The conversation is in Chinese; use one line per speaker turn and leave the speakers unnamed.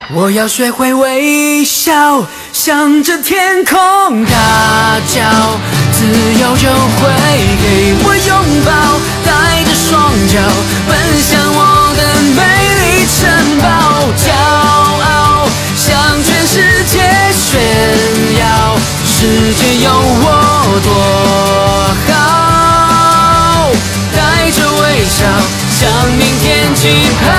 我要学会微笑，向着天空大叫，自由就会给我拥抱，带着双脚奔向我的美丽城堡，骄傲向全世界炫耀，世界有我多好，带着微笑向明天起跑。